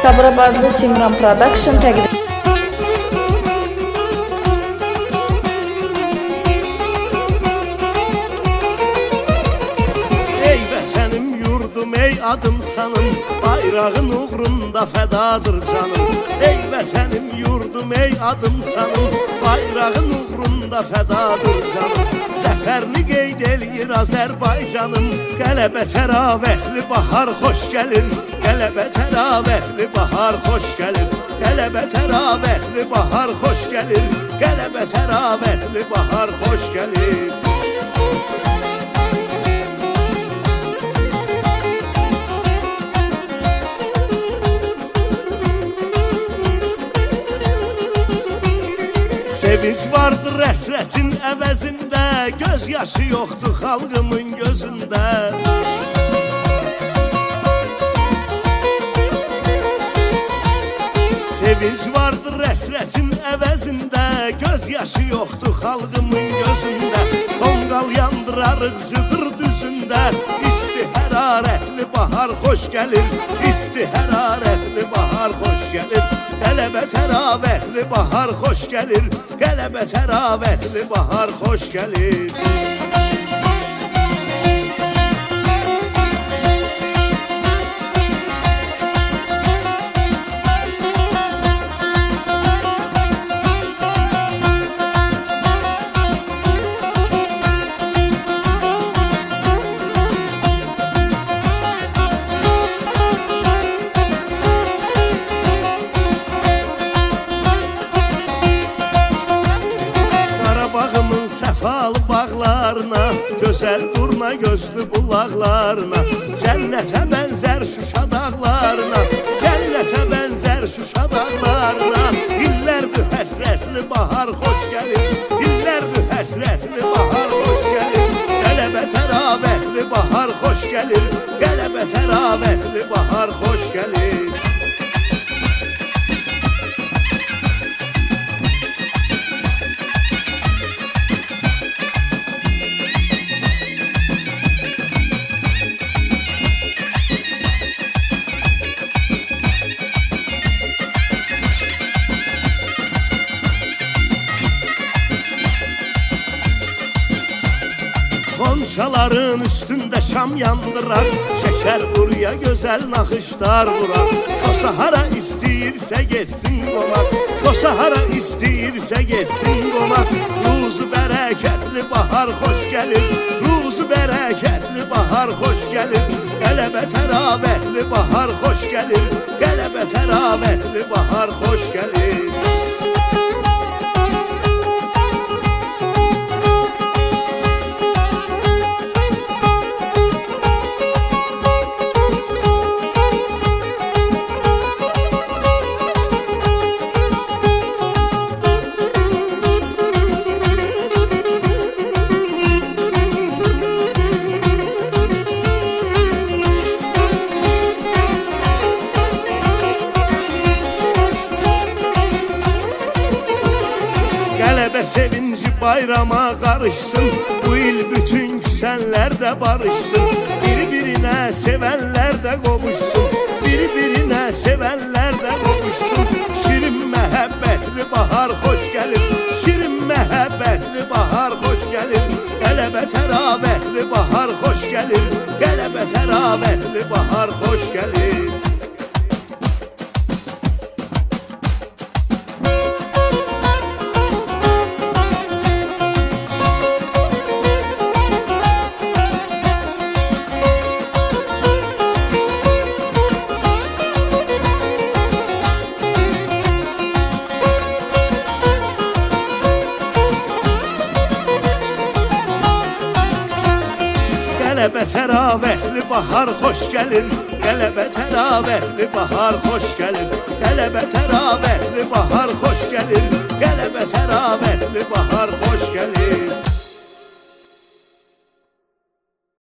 Sabirabadlı Simran Production təqdim. Ey vətənim, yurdum, ey adım sanım, bayrağın uğrunda fədadır canım. Ey vətənim, yurdum, ey adım sanım, bayrağın uğrunda fədadır canım. Zəfərini qeyd eləyir Azərbaycanım, qələbə təravətli bahar xoş gəlir. Qələbə təravətli bahar xoş gəlir. Qələbə təravətli bahar xoş gəlir. Qələbə təravətli bahar xoş gəlir. Sevinç vardır həsrətin əvəzində, göz yaşı yoxdur xalqımın gözündə. Sevinç vardır həsrətin əvəzində, göz yaşı yoxdur xalqımın gözündə. Tonqal yandırar ığcıdır düzündə, isti hərarətli bahar xoş gəlir. İsti hərarətli bahar xoş gəlir. Qələbə təravətli bahar xoş gəlir. Qələbə təravətli bahar xoş gəlir. Qarabağımın səfalı bağlarına, gözəl durna gözlü bulaqlarına, cənnətə bənzər Şuşa dağlarına, cənnətə bənzər Şuşa dağlarına. İllərdir həsrətli bahar xoş gəlir. İllərdir həsrətli bahar xoş gəlir. Qələbə təravətli bahar xoş gəlir. Qələbə təravətli bahar xoş gəlir. Qonşaların üstündə şam yandırar, şəkər quruya gözəl naxışlar vurar. Kosa hara istəyirsə getsin qonaq, Kosa hara istəyirsə getsin qonaq. Ruzu bərəkətli bahar xoş gəlir. Ruzu bərəkətli bahar xoş gəlir. Qələbə təravətli bahar xoş gəlir. Qələbə təravətli bahar xoş gəlir. Qələbə sevinci bayrama qarışsın, bu il bütün küsənlər də barışsın. Bir-birinə sevənlər də qovuşsun, bir-birinə sevənlər də qovuşsun. Şirin məhəbbətli bahar xoş gəlir. Şirin məhəbbətli bahar xoş gəlir. Qələbə təravətli bahar xoş gəlir. Qələbə təravətli bahar xoş gəlir. Qələbə təravətli bahar xoş gəlir. Qələbə təravətli bahar xoş gəlir. Qələbə təravətli bahar xoş gəlir. Qələbə təravətli bahar xoş gəlir.